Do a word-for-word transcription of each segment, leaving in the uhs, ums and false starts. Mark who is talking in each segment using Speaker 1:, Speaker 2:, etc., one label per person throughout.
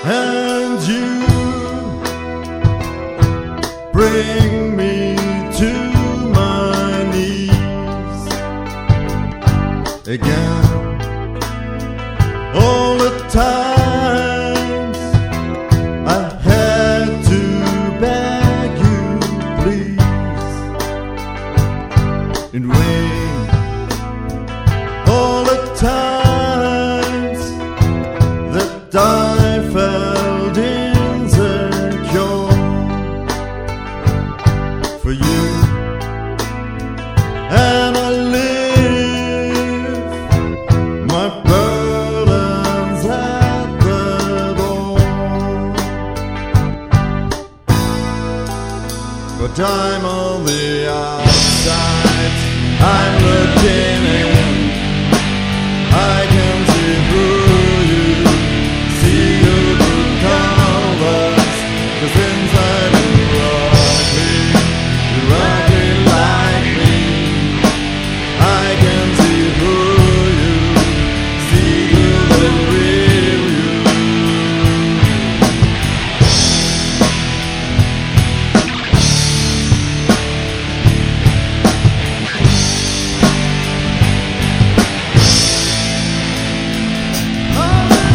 Speaker 1: and you bring me to my knees again. All the times I had to beg you, please, in vain. All the times that I felt insecure for you, and I live my burdens at the door. But I'm on the outside, I'm looking in, I can see through you, see your good colors, 'cause inside you're ugly, you're ugly like me. I can see through you, see through the real you.
Speaker 2: All the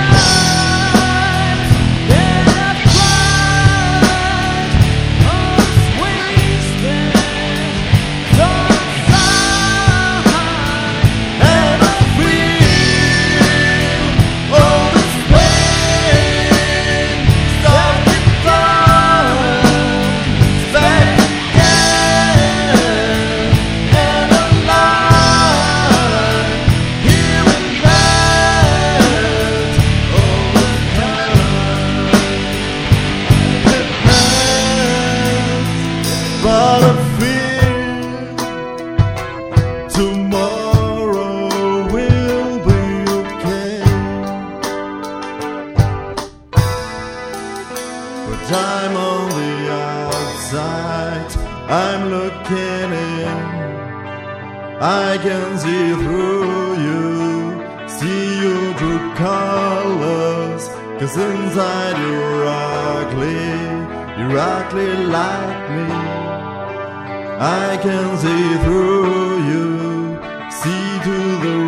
Speaker 2: times that I cried, all was wasted, so sad,
Speaker 1: And I feel all this pain start to come back again, and I'm lying here in bed all the time. But I feel tomorrow will be okay. But I'm on the outside, I'm looking in, I can see through you, see your true colors, 'cause inside you're ugly, you're ugly like me. I can see through you, see to the